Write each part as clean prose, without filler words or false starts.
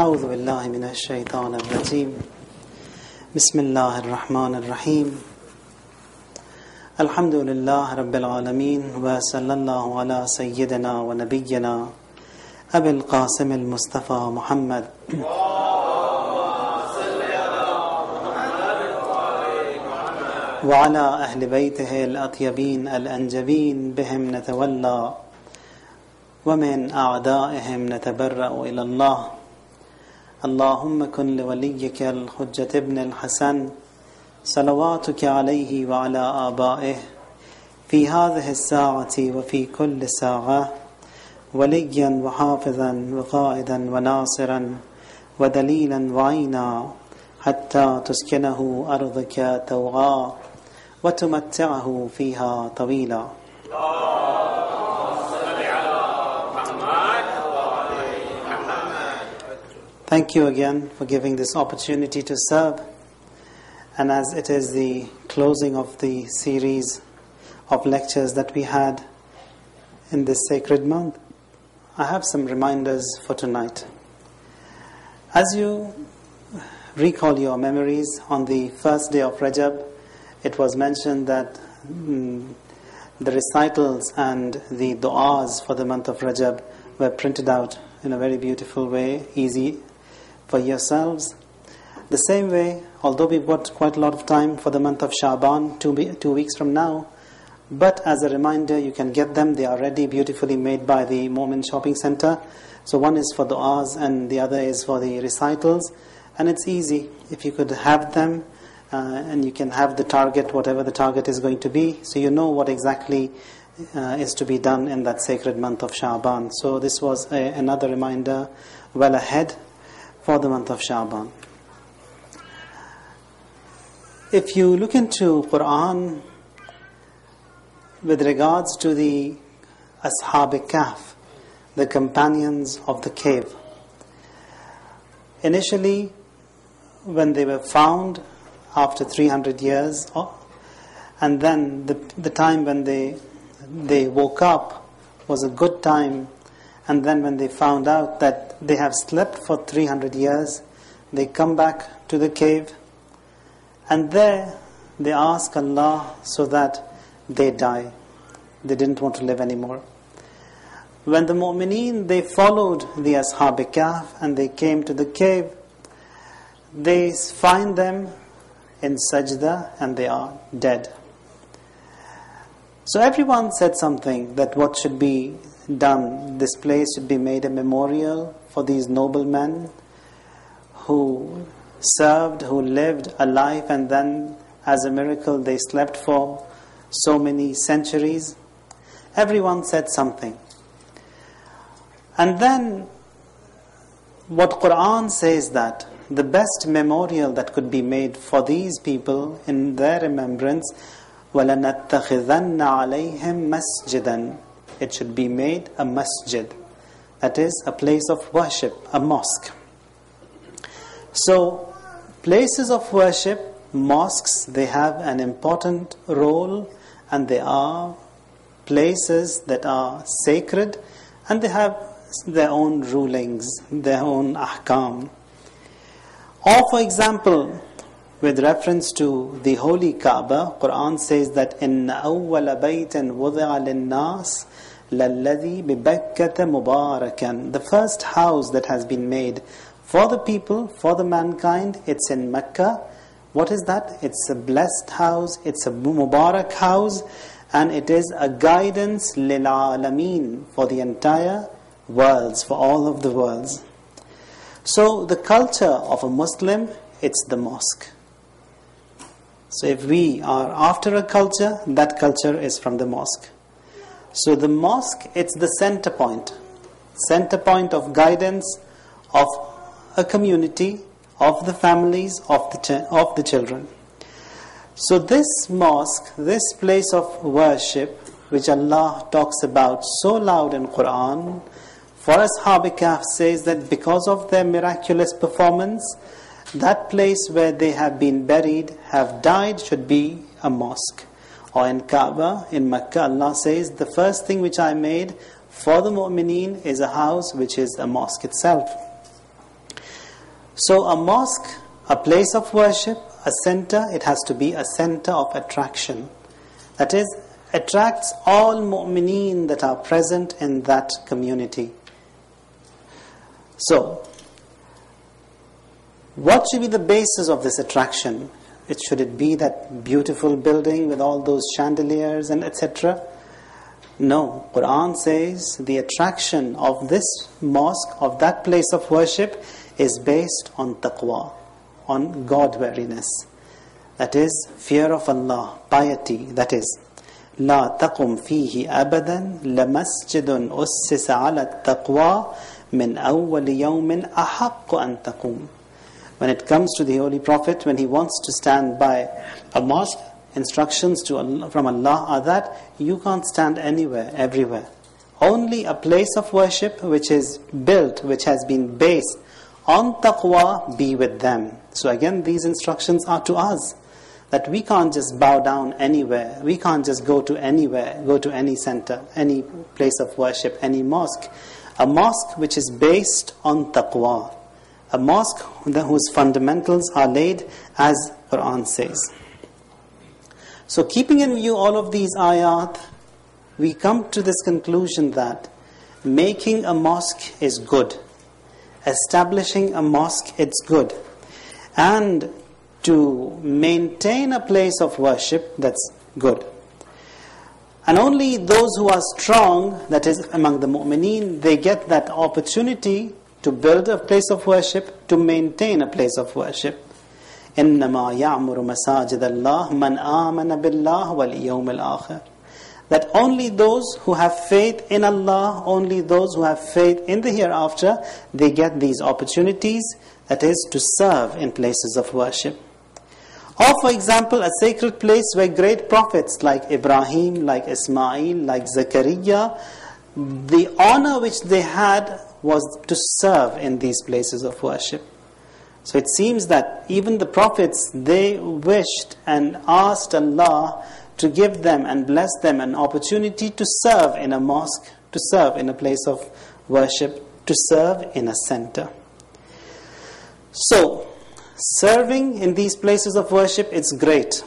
أعوذ بالله من الشيطان الرجيم بسم الله الرحمن الرحيم الحمد لله رب العالمين وصلى الله على سيدنا ونبينا أبي القاسم المصطفى محمد وعلى أهل بيته الأطيبين الأنجبين بهم نتولى ومن أعدائهم نتبرأ إلى الله اللهم كن لوليك الحجة ابن الحسن صلواتك عليه وعلى آبائه في هذه الساعة وفي كل ساعة وليا وحافظا وقائدا وناصرا ودليلا وعينا حتى تسكنه أرضك توعا وتمتعه فيها طويلا. Thank you again for giving this opportunity to serve. And as it is the closing of the series of lectures that we had in this sacred month, I have some reminders for tonight. As you recall your memories, on the first day of Rajab, it was mentioned that the recitals and the du'as for the month of Rajab were printed out in a very beautiful way, easy for yourselves. The same way, although we've got quite a lot of time for the month of Sha'ban, 2 weeks from now, but as a reminder, you can get them. They are ready, beautifully made by the Momin Shopping Center. So one is for du'as and the other is for the recitals. And it's easy if you could have them and you can have the target, whatever the target is going to be, so you know what exactly is to be done in that sacred month of Sha'ban. So this was another reminder well ahead for the month of Sha'ban. If you look into Quran with regards to the Ashab-e-Kahf, the companions of the cave, initially when they were found after 300 years, and then the time when they woke up was a good time, and then when they found out that they have slept for 300 years, they come back to the cave, and there they ask Allah so that they die. They didn't want to live anymore. When the mu'mineen, they followed the Ashab-e-Kahf and they came to the cave, they find them in sajda and they are dead. So everyone said something, that what should be done, this place should be made a memorial for these noble men who served, who lived a life, and then as a miracle they slept for so many centuries. Everyone said something. And then what Quran says, that the best memorial that could be made for these people in their remembrance, وَلَنَتَّخِذَنَّ عَلَيْهِمْ مَسْجِدًا, it should be made a masjid, that is a place of worship, a mosque. So places of worship, mosques, they have an important role, and they are places that are sacred, and they have their own rulings, their own ahkam. Or for example, with reference to the holy Kaaba, Quran says that إِنَّ أَوَّلَ بَيْتٍ وُضِعَ لِلنَّاسِ لَلَّذِي بِبَكَّةَ مُبَارَكًا, the first house that has been made for the people, for the mankind, it's in Mecca. What is that? It's a blessed house, it's a Mubarak house, and it is a guidance لِلْعَالَمِينَ, for the entire worlds, for all of the worlds. So the culture of a Muslim, it's the mosque. So if we are after a culture, that culture is from the mosque. So the mosque, it's the center point of guidance of a community, of the families, of the children. So this mosque, this place of worship, which Allah talks about so loud in Quran, for Ashab-e-Kahf says that because of their miraculous performance, that place where they have been buried, have died, should be a mosque. Or in Kaaba, in Mecca, Allah says, the first thing which I made for the mu'mineen is a house which is a mosque itself. So a mosque, a place of worship, a center, it has to be a center of attraction. That is, attracts all mu'mineen that are present in that community. So, what should be the basis of this attraction? Should it be that beautiful building with all those chandeliers and etc.? No. Quran says the attraction of this mosque, of that place of worship, is based on taqwa, on God-wariness. That is, fear of Allah, piety. That is, لا تقم فيه أبدا لمسجد أسس على التقوى من أول يوم أحق أن تقوم. When it comes to the Holy Prophet, when he wants to stand by a mosque, instructions from Allah are that you can't stand anywhere, everywhere. Only a place of worship which is built, which has been based on taqwa, be with them. So again, these instructions are to us, that we can't just bow down anywhere. We can't just go to anywhere, go to any center, any place of worship, any mosque. A mosque which is based on taqwa. A mosque whose fundamentals are laid as Quran says. So keeping in view all of these ayat, we come to this conclusion that making a mosque is good. Establishing a mosque, it's good. And to maintain a place of worship, that's good. And only those who are strong, that is among the mu'mineen, they get that opportunity to build a place of worship, to maintain a place of worship. إِنَّمَا يَعْمُرُ مَسَاجِدَ اللَّهِ مَنْ آمَنَ بِاللَّهِ وَالْيَوْمِ الْآخِرِ. That only those who have faith in Allah, only those who have faith in the hereafter, they get these opportunities, that is, to serve in places of worship. Or for example, a sacred place where great prophets like Ibrahim, like Ismail, like Zakaria, the honor which they had was to serve in these places of worship. So it seems that even the prophets, they wished and asked Allah to give them and bless them an opportunity to serve in a mosque, to serve in a place of worship, to serve in a center. So, serving in these places of worship, it's great.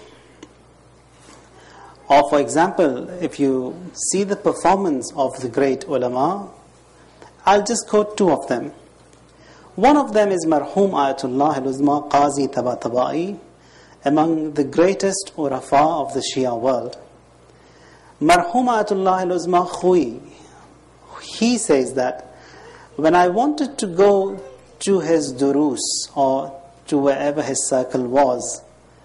Or for example, if you see the performance of the great ulama, I'll just quote two of them. One of them is Marhum Ayatullah al-Uzma Qazi Tabatabai, among the greatest urafa of the Shia world. Marhum Ayatullah al-Uzma Khui, he says that when I wanted to go to his durus or to wherever his circle was,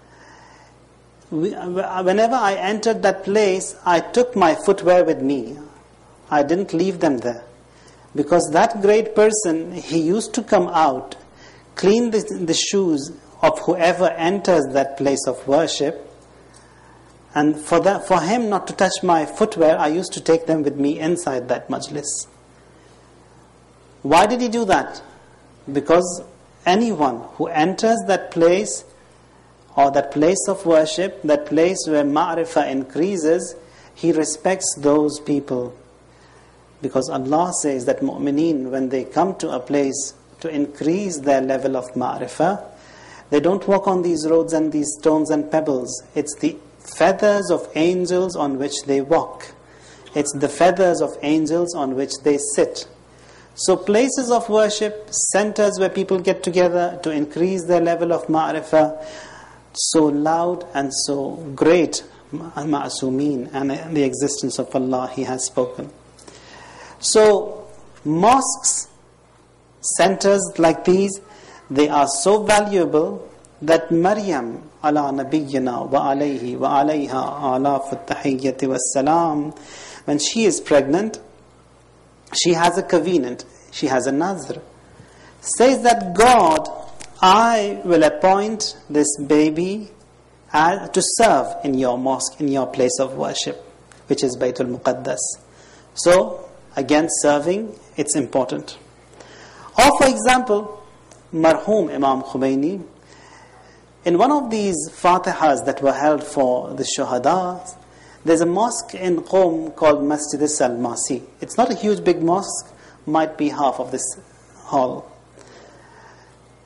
whenever I entered that place, I took my footwear with me. I didn't leave them there. Because that great person, he used to come out, clean the shoes of whoever enters that place of worship, and for him not to touch my footwear, I used to take them with me inside that majlis. Why did he do that? Because anyone who enters that place, or that place of worship, that place where ma'rifah increases, he respects those people. Because Allah says that mu'mineen, when they come to a place to increase their level of ma'rifah, they don't walk on these roads and these stones and pebbles. It's the feathers of angels on which they walk. It's the feathers of angels on which they sit. So places of worship, centers where people get together to increase their level of ma'rifah, so loud and so great, ma'asumeen, and the existence of Allah, He has spoken. So, mosques, centers like these, they are so valuable that Maryam, ala nabiyyina wa alayhi wa alayha alafut tahiyyati was salam, when she is pregnant, she has a covenant, she has a nazr. Says that God, I will appoint this baby to serve in your mosque, in your place of worship, which is Baytul Muqaddas. So, again, serving, it's important. Or for example, Marhum Imam Khomeini, in one of these Fatihas that were held for the Shuhada, there's a mosque in Qom called Masjid al-Masi. It's not a huge big mosque, might be half of this hall.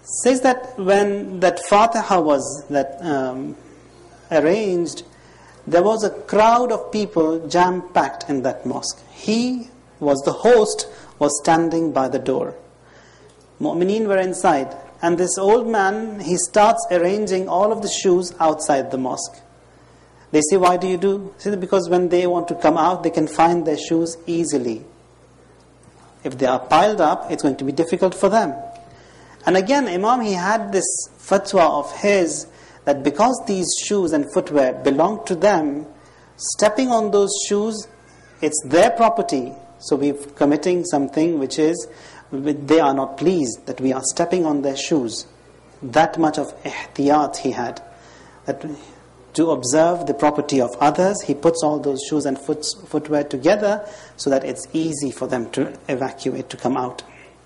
Says that when that Fatiha was arranged, there was a crowd of people jam-packed in that mosque. He was the host, was standing by the door. Mu'mineen were inside. And this old man, he starts arranging all of the shoes outside the mosque. They say, why do you do? He said, because when they want to come out, they can find their shoes easily. If they are piled up, it's going to be difficult for them. And again, Imam, he had this fatwa of his, that because these shoes and footwear belong to them, stepping on those shoes, it's their property. So we're committing something which is, they are not pleased that we are stepping on their shoes. That much of ihtiyat he had. That to observe the property of others, he puts all those shoes and footwear together so that it's easy for them to evacuate, to come out.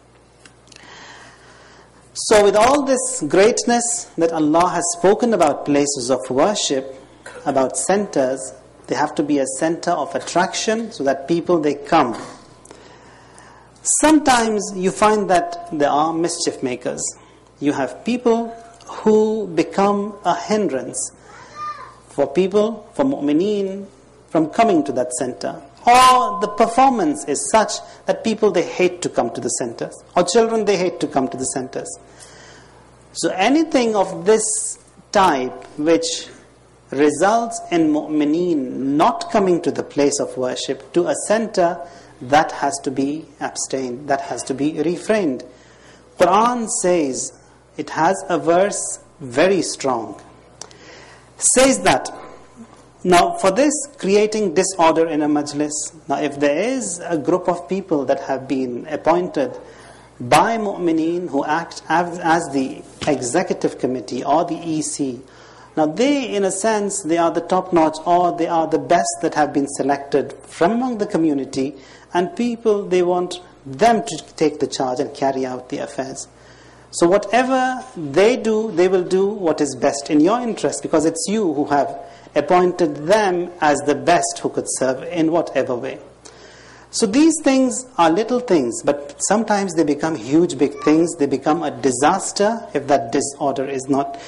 So with all this greatness that Allah has spoken about places of worship, about centers, they have to be a center of attraction so that people, they come. Sometimes you find that there are mischief makers. You have people who become a hindrance for people, for mu'mineen, from coming to that center. Or the performance is such that people, they hate to come to the centers. Or children, they hate to come to the centers. So anything of this type which results in mu'mineen not coming to the place of worship, to a center, that has to be abstained, that has to be refrained. Quran says, it has a verse very strong. Says that, now for this, creating disorder in a majlis, now if there is a group of people that have been appointed by mu'mineen who act as the executive committee or the EC, now they, in a sense, they are the top-notch, or they are the best that have been selected from among the community, and people, they want them to take the charge and carry out the affairs. So whatever they do, they will do what is best in your interest, because it's you who have appointed them as the best who could serve in whatever way. So these things are little things, but sometimes they become huge, big things. They become a disaster if that disorder is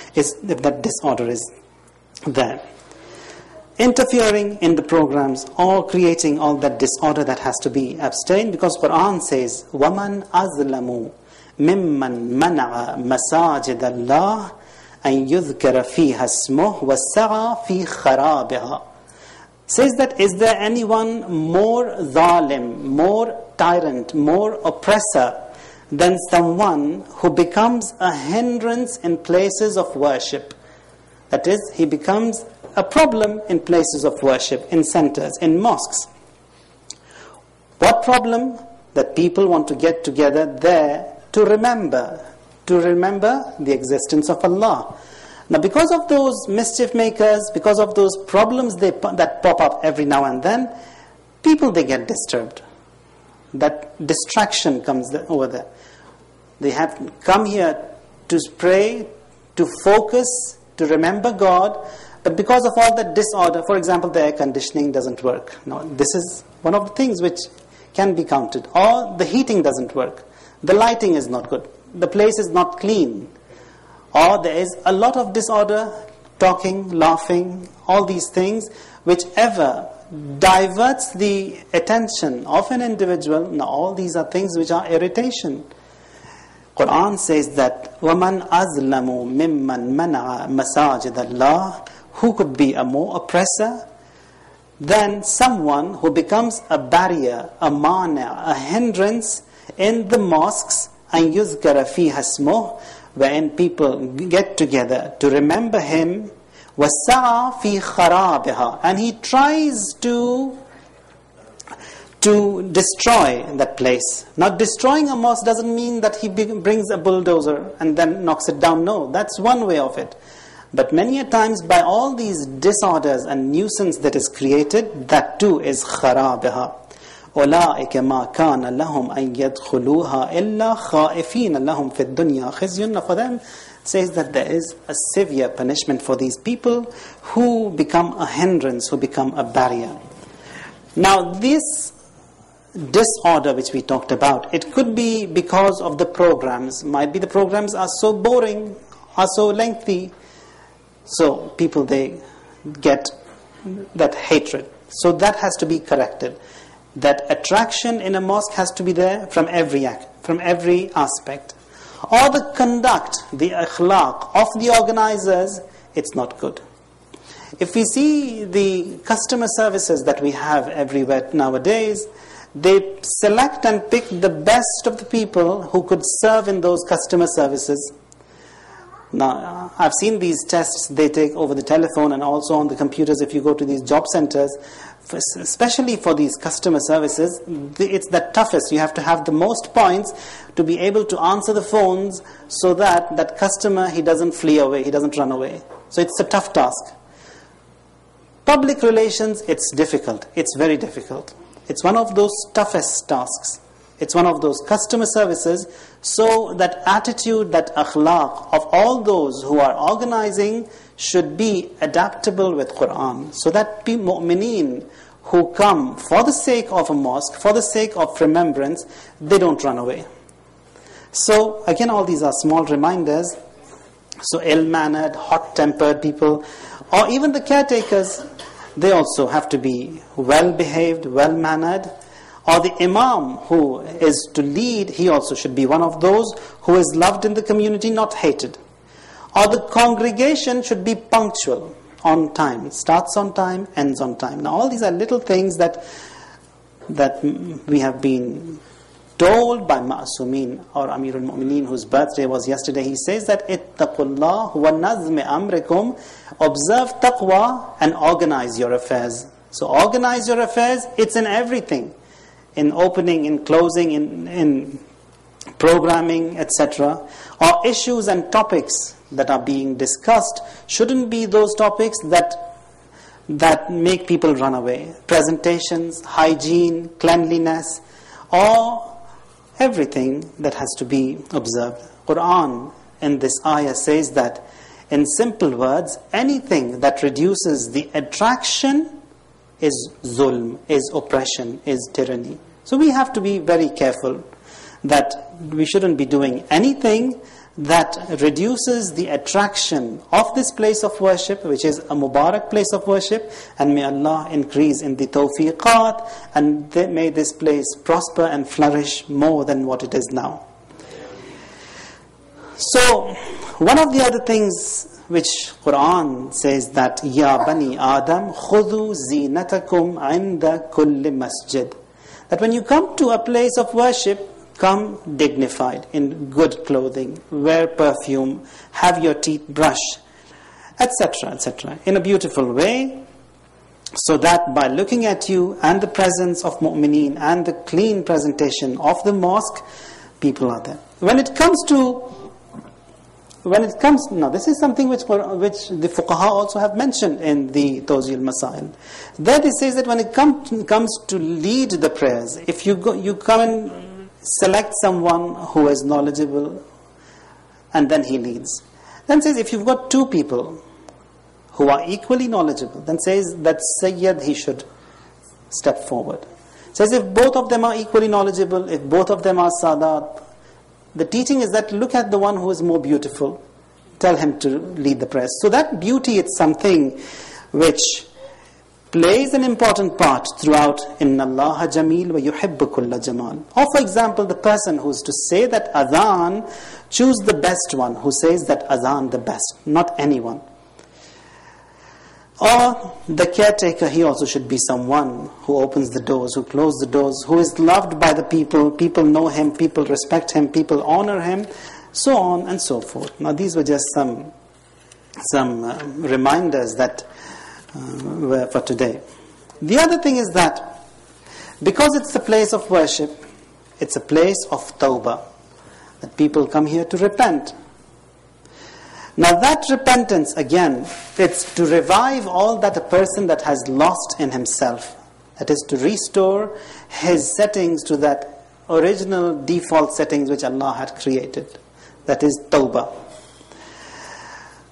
there. Interfering in the programs or creating all that disorder, that has to be abstained, because Quran says, وَمَنْ أَظْلَمُ مِمَّنْ مَنَعَ مَسَاجِدَ اللَّهِ أَنْ يُذْكَرَ فِيهَا اسْمُهُ وَالسَّعَى فِي خَرَابِهَا. Says that, is there anyone more zalim, more tyrant, more oppressor than someone who becomes a hindrance in places of worship? That is, he becomes a problem in places of worship, in centers, in mosques. What problem? That people want to get together there to remember the existence of Allah. Now, because of those mischief makers, because of those problems that pop up every now and then, people, they get disturbed. That distraction comes over there. They have come here to pray, to focus, to remember God, but because of all that disorder, for example, the air conditioning doesn't work. Now, this is one of the things which can be counted. Or the heating doesn't work. The lighting is not good. The place is not clean. Or there is a lot of disorder, talking, laughing, all these things, whichever diverts the attention of an individual. Now all these are things which are irritation. Quran says that, وَمَنْ أَظْلَمُ مِمَّنْ مَنَعَ مَسَاجِدَ اللَّهِ. Who could be a more oppressor than someone who becomes a barrier, a mana, a hindrance in the mosques, and يُذْكَرَ فِيهَا اسْمُهُ, wherein people get together to remember Him, وَالسَّعَى فِي خَرَابِهَا, and he tries to destroy that place. Now, destroying a mosque doesn't mean that he brings a bulldozer and then knocks it down. No, that's one way of it. But many a times, by all these disorders and nuisance that is created, that too is خَرَابِهَا. أولئك ما كان لهم أن يدخلوها إلا خائفين لهم في الدنيا خزي. For them, it says that there is a severe punishment for these people who become a hindrance, who become a barrier. Now this disorder which we talked about. It could be because of the programs. Might be the programs are so boring, are so lengthy, so people, they get that hatred. So that has to be corrected. That attraction in a mosque has to be there from every aspect. Or the conduct, the akhlaq of the organizers, it's not good. If we see the customer services that we have everywhere nowadays, they select and pick the best of the people who could serve in those customer services. Now, I've seen these tests they take over the telephone and also on the computers if you go to these job centers. Especially for these customer services, it's the toughest. You have to have the most points to be able to answer the phones so that that customer, he doesn't flee away, he doesn't run away. So it's a tough task. Public relations, it's difficult. It's very difficult. It's one of those toughest tasks. It's one of those customer services. So that attitude, that akhlaq of all those who are organizing should be adaptable with Quran. So that mu'mineen who come for the sake of a mosque, for the sake of remembrance, they don't run away. So again, all these are small reminders. So ill-mannered, hot-tempered people, or even the caretakers, they also have to be well-behaved, well-mannered. Or the imam who is to lead, he also should be one of those who is loved in the community, not hated. Or the congregation should be punctual, on time. It starts on time, ends on time. Now all these are little things that we have been told by Ma'sumin or Amirul Mu'mineen, whose birthday was yesterday. He says that ittaqullah wa nazm amrikum, observe taqwa and organize your affairs. So organize your affairs, it's in everything. In opening, in closing, in programming, etc. Or issues and topics that are being discussed shouldn't be those topics that make people run away. Presentations, hygiene, cleanliness, or everything that has to be observed. Quran in this ayah says that, in simple words, anything that reduces the attraction is zulm, is oppression, is tyranny. So we have to be very careful that we shouldn't be doing anything that reduces the attraction of this place of worship, which is a Mubarak place of worship, and may Allah increase in the tawfiqat, and may this place prosper and flourish more than what it is now. So, one of the other things which Quran says that, Ya Bani Adam, khudhu zinatakum inda kulli masjid. That when you come to a place of worship, come dignified, in good clothing, wear perfume, have your teeth brushed, etc., etc., in a beautiful way, so that by looking at you and the presence of mu'mineen and the clean presentation of the mosque, people are there. When it comes, now this is something which the fuqaha also have mentioned in the Tawzil Masail. There it says that when it comes to lead the prayers, if you come and select someone who is knowledgeable and then he leads. Then says if you've got two people who are equally knowledgeable, then says that Sayyid, he should step forward. Says if both of them are equally knowledgeable, if both of them are Sadat, the teaching is that look at the one who is more beautiful, tell him to lead the prayers. So that beauty is something which plays an important part throughout Inna Allaha Jameel wa yuhibbu kulla jamal. Or for example, the person who's to say that adhan, choose the best one who says that adhan the best, not anyone. Or the caretaker, he also should be someone who opens the doors, who closes the doors, who is loved by the people, people know him, people respect him, people honor him, so on and so forth. Now these were just some reminders that were for today. The other thing is that because it's a place of worship, it's a place of tawbah, that people come here to repent. Now that repentance, again, it's to revive all that a person that has lost in himself. That is to restore his settings to that original default settings which Allah had created. That is tawbah.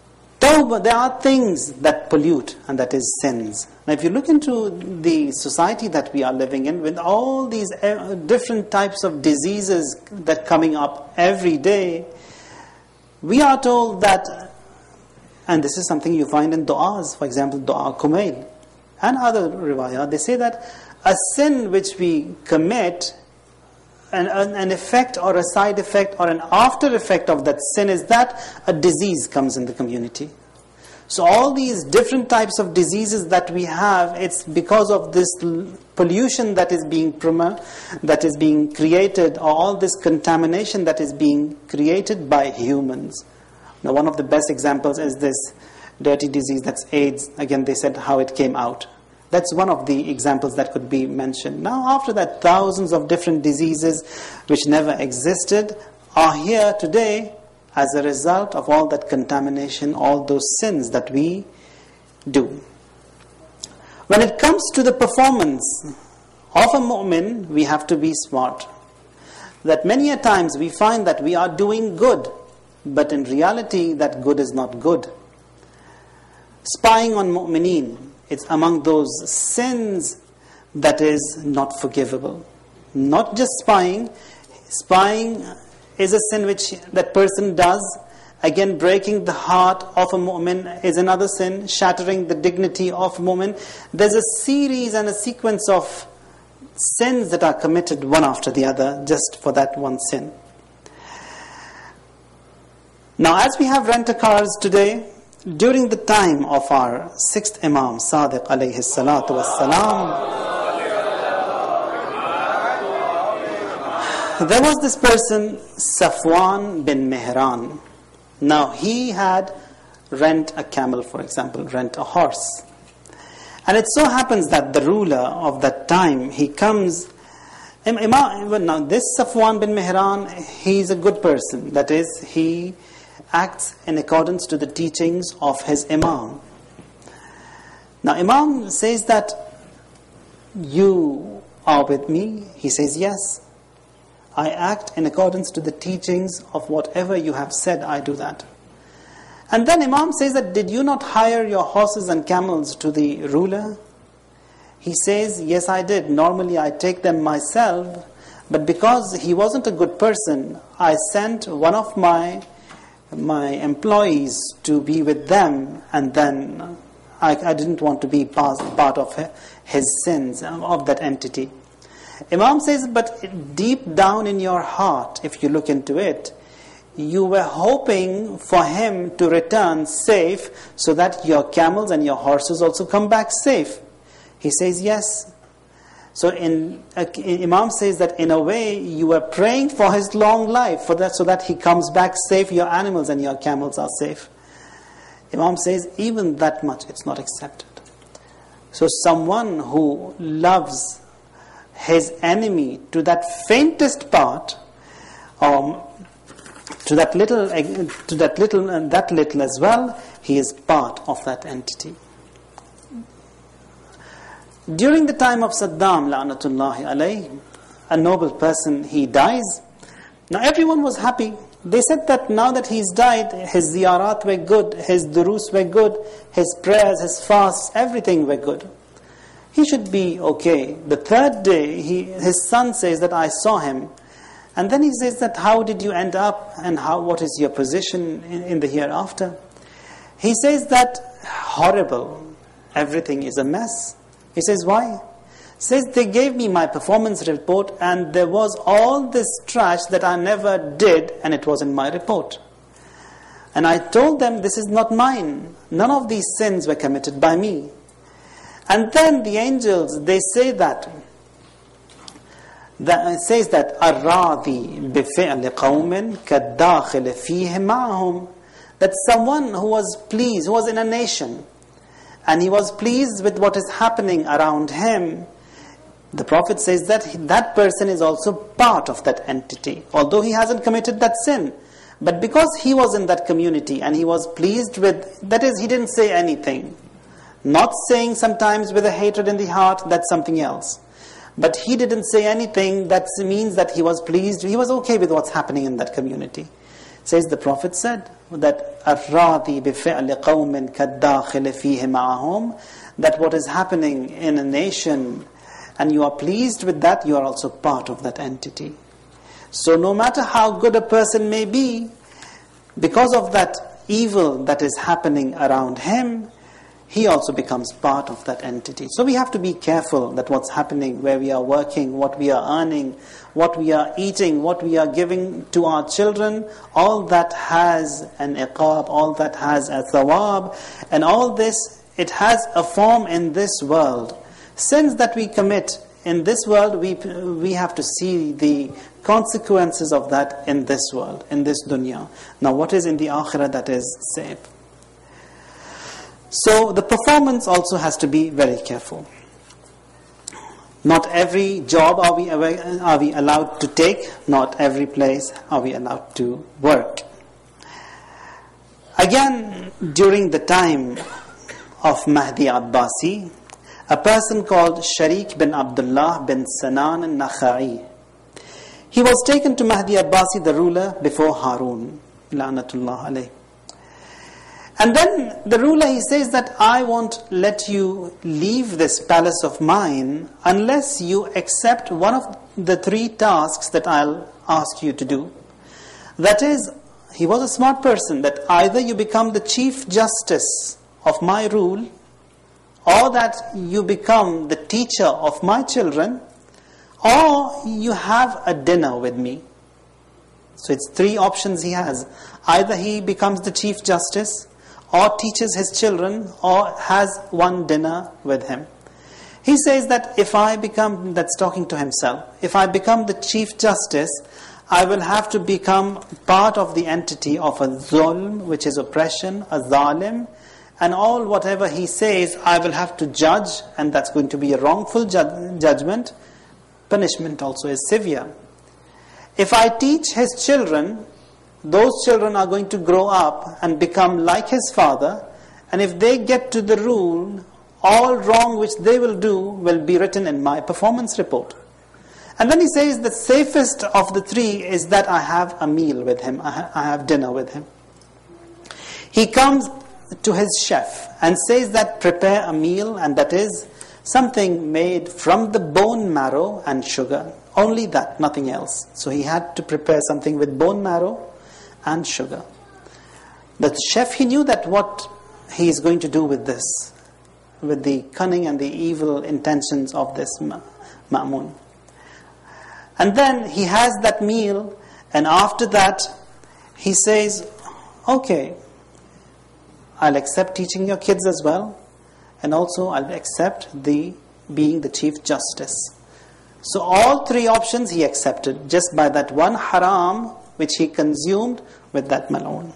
Tawbah, there are things that pollute, and that is sins. Now if you look into the society that we are living in, with all these different types of diseases that coming up every day, we are told that, and this is something you find in du'as, for example, du'a kumail, and other riwayat, they say that a sin which we commit, an effect or a side effect or an after effect of that sin is that a disease comes in the community. So all these different types of diseases that we have, it's because of this pollution that is being created, or all this contamination that is being created by humans. Now one of the best examples is this dirty disease, that's AIDS. Again, they said how it came out. That's one of the examples that could be mentioned. Now after that, thousands of different diseases which never existed are here today as a result of all that contamination, all those sins that we do. When it comes to the performance of a mu'min, we have to be smart. That many a times we find that we are doing good, but in reality that good is not good. Spying on mu'mineen, it's among those sins that is not forgivable. Not just spying. Spying is a sin which that person does. Again, breaking the heart of a mu'min is another sin. Shattering the dignity of a mu'min. There's a series and a sequence of sins that are committed one after the other just for that one sin. Now as we have rent-a-cars today, during the time of our sixth Imam, Sadiq alayhi salatu wassalam, there was this person, Safwan bin Mihran. Now he had rent a camel, for example, rent a horse. And it so happens that the ruler of that time, he comes, now this Safwan bin Mihran, he's a good person. That is, he acts in accordance to the teachings of his Imam. Now Imam says that, you are with me? He says, yes. I act in accordance to the teachings of whatever you have said, I do that. And then Imam says that, did you not hire your horses and camels to the ruler? He says, yes I did. Normally I take them myself, but because he wasn't a good person, I sent one of my employees to be with them, and then I didn't want to be part of his sins, of that entity. Imam says, but deep down in your heart, if you look into it, you were hoping for him to return safe so that your camels and your horses also come back safe. He says, yes. So Imam says that in a way you were praying for his long life, so that he comes back safe, your animals and your camels are safe. Imam says even that much it's not accepted. So someone who loves his enemy to that faintest part, to that little and that little as well, he is part of that entity. During the time of Saddam, la'natullahi alayhi, a noble person, he dies. Now everyone was happy. They said that now that he's died, his ziyarat were good, his durus were good, his prayers, his fasts, everything were good. He should be okay. The third day, his son says that I saw him. And then he says that, how did you end up, and what is your position in the hereafter? He says that, horrible, everything is a mess. He says, why? He says, they gave me my performance report and there was all this trash that I never did, and it was in my report. And I told them, this is not mine. None of these sins were committed by me. And then the angels, they say that it says that الراضي بفعل قوم كالداخل فيه معهم, that someone who was pleased, who was in a nation, and he was pleased with what is happening around him, the Prophet says that that person is also part of that entity, although he hasn't committed that sin. But because he was in that community and he was pleased with, that is, he didn't say anything. Not saying sometimes with a hatred in the heart, that's something else. But he didn't say anything, that means that he was pleased, he was okay with what's happening in that community. Says the Prophet said that الراضي بفعل قوم كالداخل فيه معهم, that what is happening in a nation and you are pleased with that, you are also part of that entity. So no matter how good a person may be, because of that evil that is happening around him, he also becomes part of that entity. So we have to be careful that what's happening, where we are working, what we are earning, what we are eating, what we are giving to our children, all that has an iqab, all that has a thawab, and all this, it has a form in this world. Sins that we commit in this world, we have to see the consequences of that in this world, in this dunya. Now what is in the akhirah, that is safe. So the performance also has to be very careful. Not every job are we allowed to take, not every place are we allowed to work. Again, during the time of Mahdi Abbasi, a person called Sharik bin Abdullah bin Sanan al-Nakha'i, he was taken to Mahdi Abbasi, the ruler, before Harun, la'natullah alayh. And then the ruler, he says that I won't let you leave this palace of mine unless you accept one of the 3 tasks that I'll ask you to do. That is, he was a smart person, that either you become the chief justice of my rule, or that you become the teacher of my children, or you have a dinner with me. So it's 3 options he has. Either he becomes the chief justice, or teaches his children, or has one dinner with him. He says that if I become, that's talking to himself, if I become the chief justice, I will have to become part of the entity of a zulm, which is oppression, a zalim, and all whatever he says, I will have to judge, and that's going to be a wrongful judgment. Punishment also is severe. If I teach his children, those children are going to grow up and become like his father, and if they get to the rule, all wrong which they will do will be written in my performance report. And then he says the safest of the 3 is that I have a meal with him, I have dinner with him. He comes to his chef and says that prepare a meal, and that is something made from the bone marrow and sugar. Only that, nothing else. So he had to prepare something with bone marrow and sugar. The chef, he knew that what he is going to do with this, with the cunning and the evil intentions of this Ma'mun. And then he has that meal, and after that he says, okay, I'll accept teaching your kids as well, and also I'll accept being the chief justice. So all 3 options he accepted just by that one haram which he consumed with that mal'oon.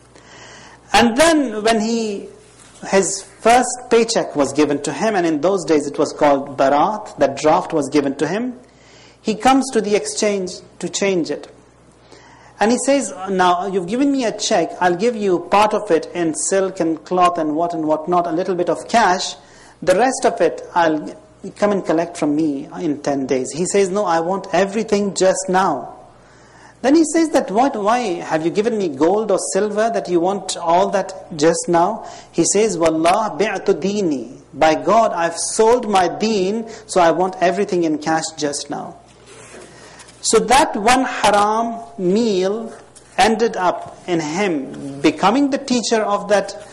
And then when his first paycheck was given to him, and in those days it was called barat, that draft was given to him, he comes to the exchange to change it. And he says, now you've given me a check, I'll give you part of it in silk and cloth and what not, a little bit of cash. The rest of it I'll come and collect from me in 10 days. He says, no, I want everything just now. Then he says that, why have you given me gold or silver that you want all that just now? He says, Wallah bi'tu dini. By God, I've sold my deen, so I want everything in cash just now. So that one haram meal ended up in him becoming the teacher of that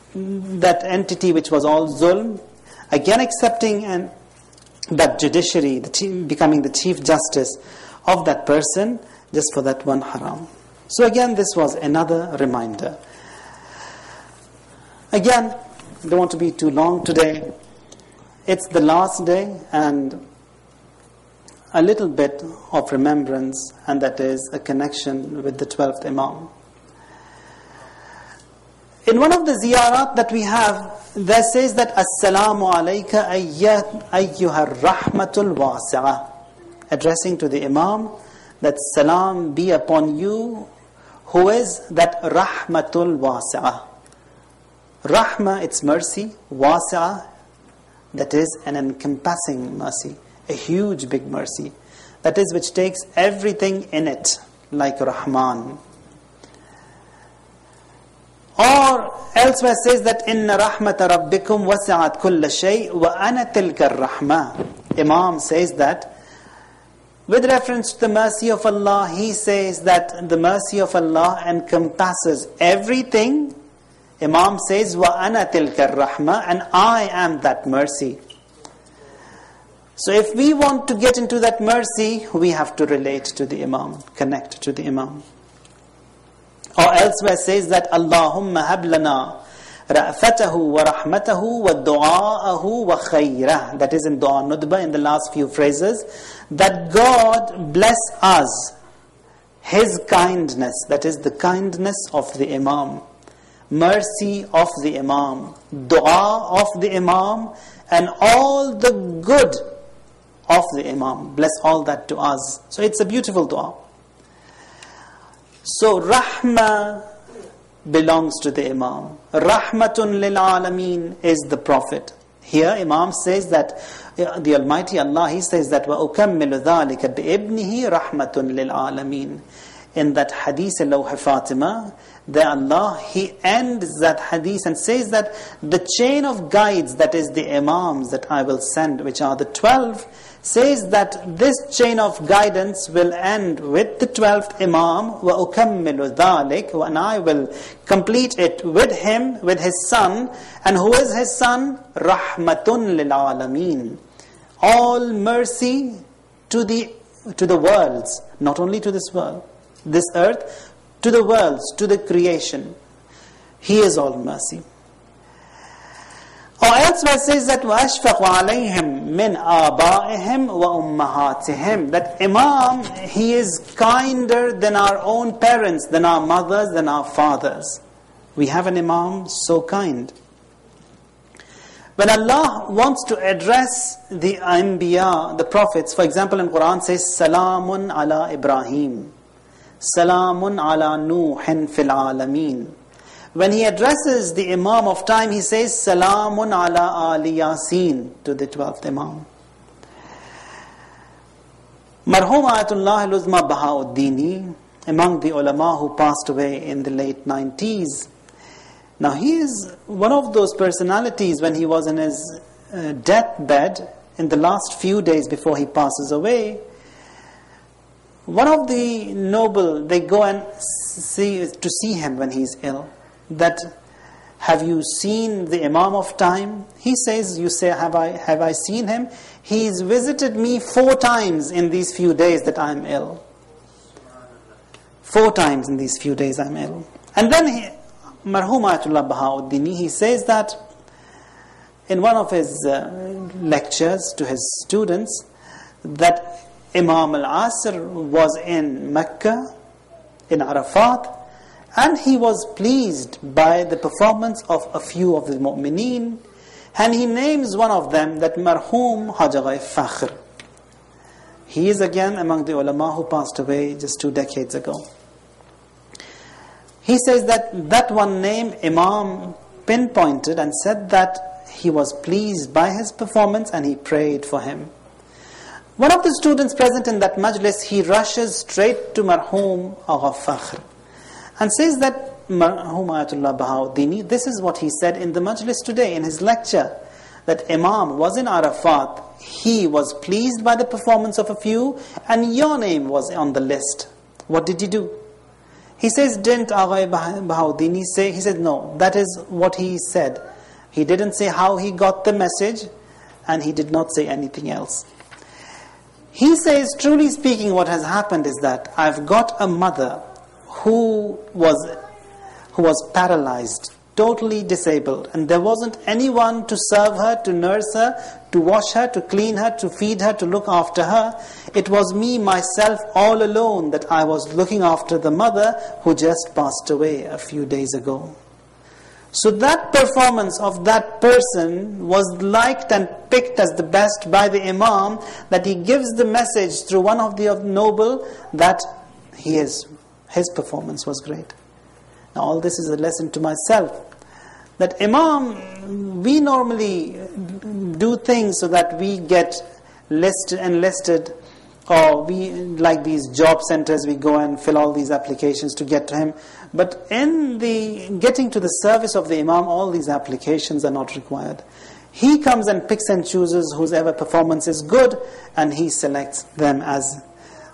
entity which was all zulm, again accepting that judiciary, becoming the chief justice of that person, just for that one haram. So again, this was another reminder. Again, I don't want to be too long today. It's the last day, and a little bit of remembrance, and that is a connection with the 12th Imam. In one of the ziyarat that we have, there says that Assalamu alayka ayyuhar rahmatul wasi'ah, addressing to the Imam, that salam be upon you, who is that rahmatul wasi'ah. Rahma, it's mercy. Wasi'ah, that is an encompassing mercy, a huge big mercy, that is which takes everything in it, like Rahman. Or elsewhere says that Inna rahmata rabbikum wasi'at kulla shay wa ana tilka ar-rahma. Imam says that with reference to the mercy of Allah, he says that the mercy of Allah encompasses everything. Imam says wa ana tilka ar-rahma, and I am that mercy. So if we want to get into that mercy, we have to relate to the Imam, connect to the Imam. Or elsewhere says that Allahumma hab lana ra'fatahu wa rahmatahu wa du'a'ahu wa khayrah. That is in Dua Nudba, in the last few phrases, that God bless us His kindness, that is the kindness of the Imam, mercy of the Imam, dua of the Imam, and all the good of the Imam. Bless all that to us. So it's a beautiful dua. So Rahmah belongs to the Imam. Rahmatun lil Alameen is the Prophet. Here Imam says that the Almighty Allah, He says that وَأُكَمِّلُ ذَلِكَ بِإِبْنِهِ رَحْمَةٌ لِلْعَالَمِينَ. In that hadith Lawh Fatima, there Allah, He ends that hadith and says that the chain of guides, that is the Imams that I will send, which are the 12, says that this chain of guidance will end with the 12th Imam, وَأُكَمِّلُ ذَلِكَ, and I will complete it with him, with his son. And who is his son? رَحْمَةٌ لِلْعَالَمِينَ. All mercy to the worlds, not only to this world, this earth, to the worlds, to the creation. He is all mercy. Or elsewhere says that وَأَشْفَقُ عَلَيْهِمْ مِنْ آبَائِهِمْ وَأُمَّهَاتِهِمْ. That Imam, he is kinder than our own parents, than our mothers, than our fathers. We have an Imam so kind. When Allah wants to address the Anbiya, the prophets, for example in Quran says Salamun ala Ibrahim, Salamun ala Nuhin fil Alameen. When He addresses the Imam of time, He says Salamun ala Ali Yasin, to the 12th Imam. Marhum Ayatullah al-Uzma Bahauddini, among the ulama who passed away in the late 90s. Now he is one of those personalities, when he was in his deathbed, in the last few days before he passes away, one of the noble, they go and see him when he's ill. That, have you seen the Imam of time? He says, you say, have I seen him? He's visited me 4 times in these few days that I'm ill. 4 times in these few days I'm ill. And then Marhum Ayatullah Bahauddini, he says that in one of his lectures to his students, that Imam al-Asr was in Mecca, in Arafat, and he was pleased by the performance of a few of the mu'mineen, and he names one of them, that Marhum Hajagai Fakhr. He is again among the ulama who passed away just 2 decades ago. He says that one name Imam pinpointed and said that he was pleased by his performance and he prayed for him. One of the students present in that majlis, he rushes straight to Marhum Agha Fakhr and says that Marhum Ayatullah Bahauddini, this is what he said in the majlis today in his lecture, that Imam was in Arafat, he was pleased by the performance of a few, and your name was on the list. What did you do? He says, didn't Agha Bahauddini say? He said, no, that is what he said. He didn't say how he got the message, and he did not say anything else. He says, truly speaking, what has happened is that I've got a mother who was paralyzed, totally disabled, and there wasn't anyone to serve her, to nurse her, to wash her, to clean her, to feed her, to look after her. It was me, myself, all alone, that I was looking after the mother who just passed away a few days ago. So that performance of that person was liked and picked as the best by the Imam, that he gives the message through one of the noble that his performance was great. Now all this is a lesson to myself, that Imam, we normally do things so that we get enlisted or we, like these job centers, we go and fill all these applications to get to him. But in the getting to the service of the Imam, all these applications are not required. He comes and picks and chooses whosever performance is good, and he selects them as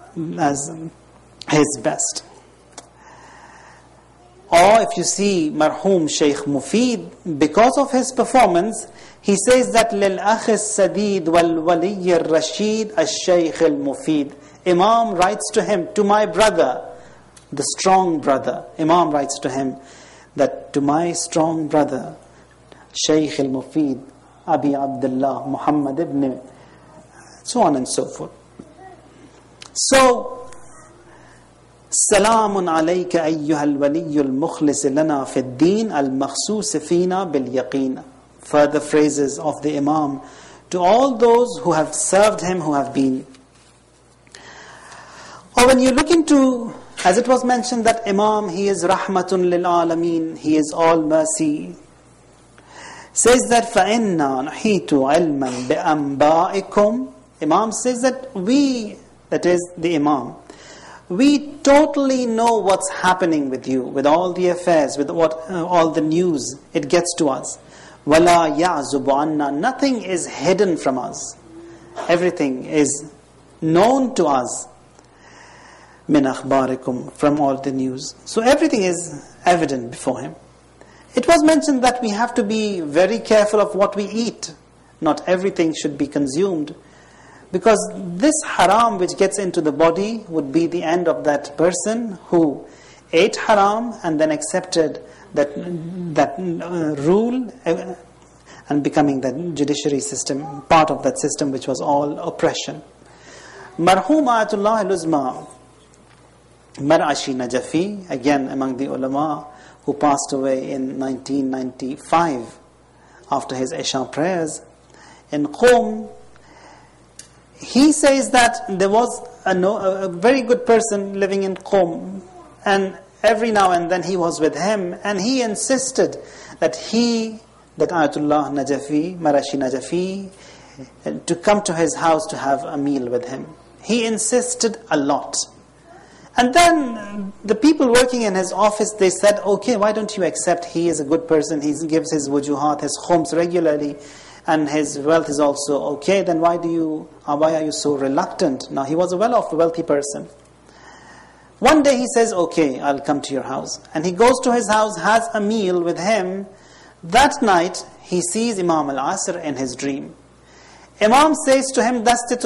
his best. Or if you see Marhum Shaykh Mufid, because of his performance, he says that لِلْأَخِ السَّدِيدِ وَالْوَلِيِّ الرَّشِيدِ الشَّيْخِ الْمُفِيدِ. Imam writes to him, to my brother, the strong brother. Imam writes to him that to my strong brother, Shaykh al-Mufid, Abi Abdullah, Muhammad ibn, so on and so forth. So, سلام عليك أيها الولي المخلص لنا في الدين المخصوص فينا باليقين. Further phrases of the Imam to all those who have served him, who have been. Or when you look into, as it was mentioned that Imam, he is rahmatun lil alameen, he is all mercy. Says that فَإِنَّا نَحِيتُ عِلْمًا بِأَنْبَائِكُمْ. Imam says that we, that is the Imam, we totally know what's happening with you, with all the affairs, with all the news, it gets to us. وَلَا يَعْزُبُ عَنَّا. Nothing is hidden from us. Everything is known to us. مِنْ أَخْبَارِكُمْ. From all the news. So everything is evident before him. It was mentioned that we have to be very careful of what we eat. Not everything should be consumed. Because this haram which gets into the body would be the end of that person who ate haram and then accepted that rule and becoming the judiciary system, part of that system which was all oppression. Marhum Ayatullah al-Uzma Mar'ashi Najafi, again among the ulama who passed away in 1995 after his Isha prayers in Qom, he says that there was a very good person living in Qom, and every now and then he was with him, and he insisted that Ayatullah Najafi, Marashi Najafi, to come to his house to have a meal with him. He insisted a lot. And then the people working in his office, they said, okay, why don't you accept? He is a good person, he gives his wujuhat, his khums regularly, and his wealth is also okay, then why are you so reluctant? Now he was a well-off, wealthy person. One day he says, okay, I'll come to your house. And he goes to his house, has a meal with him. That night, he sees Imam al-Asr in his dream. Imam says to him,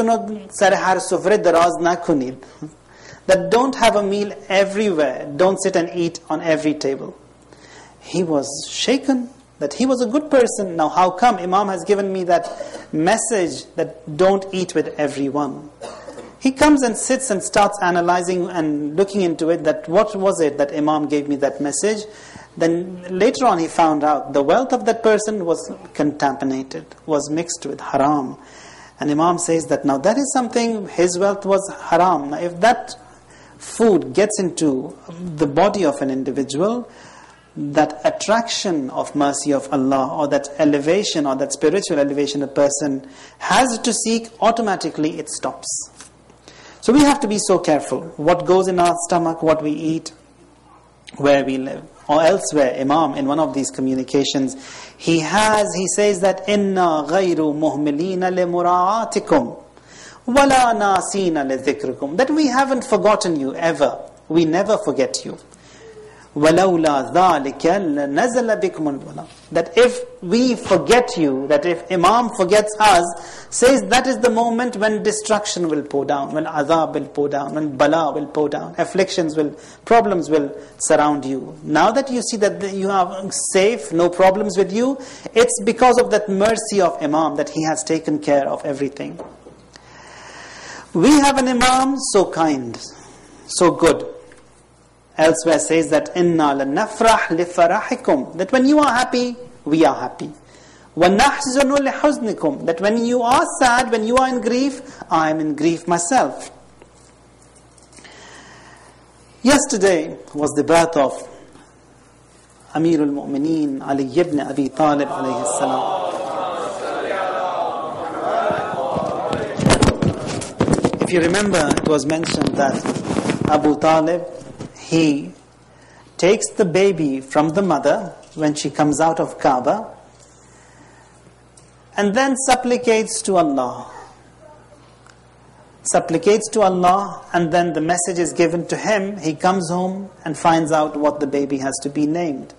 that don't have a meal everywhere, don't sit and eat on every table. He was shaken that he was a good person. Now how come Imam has given me that message that don't eat with everyone? He comes and sits and starts analyzing and looking into it, that what was it that Imam gave me that message. Then later on he found out the wealth of that person was contaminated, was mixed with haram. And Imam says that now that is something, his wealth was haram. Now if that food gets into the body of an individual, that attraction of mercy of Allah, or that elevation, or that spiritual elevation a person has to seek, automatically it stops. So we have to be so careful what goes in our stomach, what we eat, where we live. Or elsewhere, Imam in one of these communications, he says that inna ghayru muhmilina li mura'atikum wala nasina li dhikrikum, that we haven't forgotten you ever, we never forget you. وَلَوْلَا ذَلِكَ لَنَزَلَ بِكُمُ الْبَلَى. That if we forget you, that if Imam forgets us, says that is the moment when destruction will pour down, when azab will pour down, when bala will pour down, problems will surround you. Now that you see that you are safe, no problems with you, it's because of that mercy of Imam, that he has taken care of everything. We have an Imam so kind, so good. Elsewhere says that inna lanafrah lifarahikum, that when you are happy, we are happy. Wa nahzanu lihuznikum, that when you are sad, when you are in grief, I am in grief myself. Yesterday was the birth of Amirul Mu'mineen Ali ibn Abi Talib alayhi salam. If you remember, it was mentioned that Abu Talib, he takes the baby from the mother when she comes out of Kaaba and then supplicates to Allah. Supplicates to Allah, and then the message is given to him. He comes home and finds out what the baby has to be named.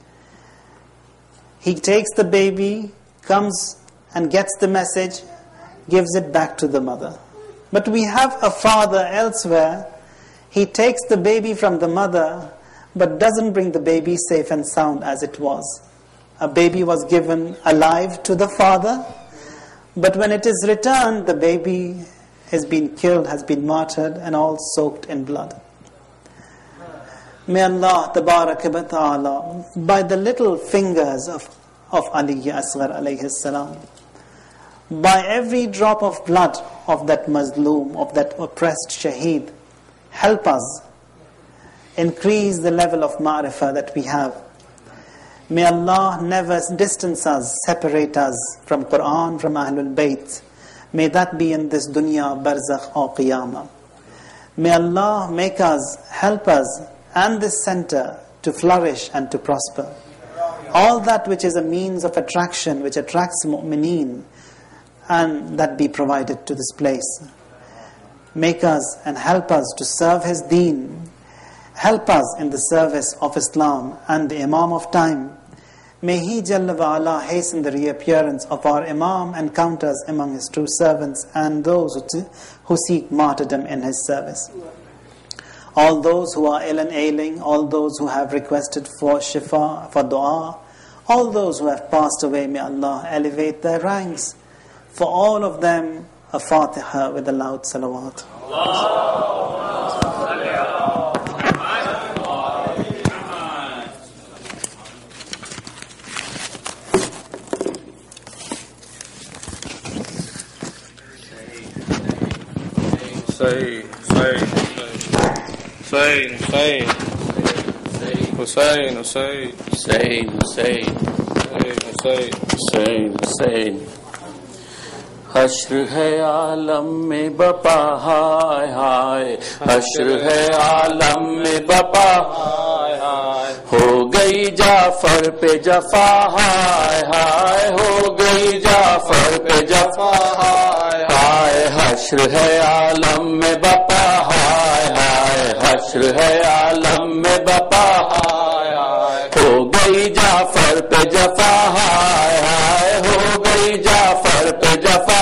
He takes the baby, comes and gets the message, gives it back to the mother. But we have a father elsewhere. He takes the baby from the mother, but doesn't bring the baby safe and sound as it was. A baby was given alive to the father, but when it is returned, the baby has been killed, has been martyred, and all soaked in blood. May Allah Tabaraka wa Ta'ala, by the little fingers of Ali Asghar alayhi salam, by every drop of blood of that mazloom, of that oppressed shaheed, help us increase the level of ma'rifah that we have. May Allah never distance us, separate us from Quran, from Ahlul Bayt. May that be in this dunya, barzakh or qiyamah. May Allah make us, help us and this center to flourish and to prosper. All that which is a means of attraction, which attracts mu'mineen, and that be provided to this place. Make us and help us to serve His deen. Help us in the service of Islam and the Imam of time. May He Jalla wa Ala hasten the reappearance of our Imam and count us among His true servants and those who seek martyrdom in His service. All those who are ill and ailing, all those who have requested for shifa, for dua, all those who have passed away, may Allah elevate their ranks. For all of them, a Fatiha with a loud salawat. Hussein. حشر ہے عالم میں بپا ہائے ہائے، حشر ہے عالم میں بپا ہائے ہائے، ہو گئی جعفر پہ جفا ہائے ہائے، ہو گئی جعفر پہ جفا ہائے ہائے، حشر ہے عالم میں بپا ہائے ہائے، حشر ہے عالم میں بپا ہائے ہائے، ہو گئی جعفر پہ جفا ہائے ہائے، ہو گئی جعفر پہ جفا،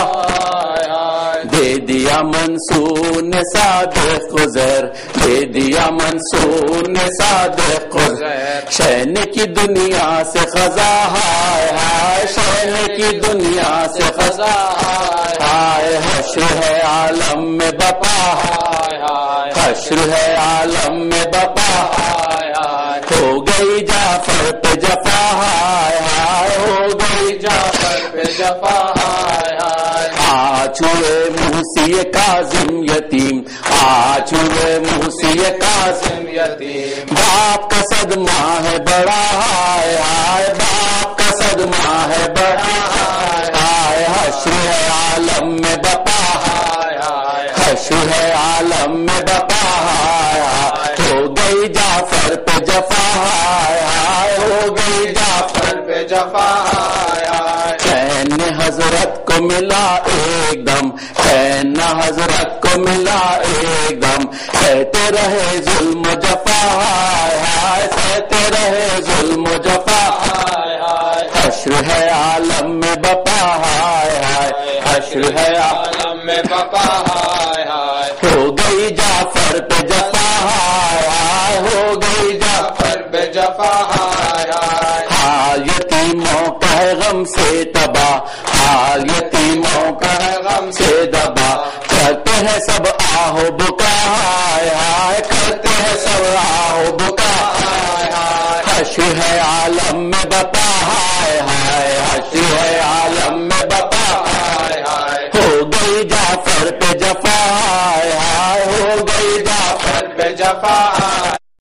دے دیا منصور نے صادق عزیر، دے دیا منصور نے صادق عزیر، شین کی دنیا سے خزا ہائے ہائے، شین کی دنیا سے خزا ہائے ہائے، حشر ہے عالم میں بپا ہائے ہائے، حشر ہے عالم میں بپا ہائے ہائے، ہو گئی جعفر پہ جفا ہائے ہائے، ہو گئی جعفر پہ جفا ہائے ہائے، آج ہوئے موسی کاظم یتیم، آج ہوئے موسی کاظم یتیم، باپ کا صدمہ ہے بڑا ہائے ہائے، باپ کا صدمہ ہے بڑا ہائے ہائے، حشر ہے عالم میں بپا ہائے ہائے، حشر ہے عالم میں بپا ہائے ہائے، ہو گئی جعفر پہ جفا ہائے ہائے، ہو گئی جعفر پہ جفا ہائے ہائے، حسین حضرت کو ملا ایک دم، حسین حضرت کو ملا ایک دم، کہتے رہے ظلم و جفا ہائے ہائے، کہتے رہے ظلم و جفا ہائے ہائے، حشر ہے عالم میں بپا ہائے ہائے، حشر ہے عالم میں بپا ہائے ہائے، ہو گئی جعفر پہ جفا ہائے ہائے، ہو گئی جعفر پہ جفا ہائے ہائے، حال یتیموں کا ہے غم سے تباہ، حال یتیموں کا ہے غم سے دبا، کرتے ہیں سب آہو بکا ہائے ہائے، کرتے ہیں سب آہو بکا ہائے ہائے، حشر ہے عالم میں بپا ہائے ہائے، حشر ہے عالم میں بپا ہائے ہائے، ہو گئی جعفر پہ جفا ہائے ہائے، ہو گئی جعفر پہ جفا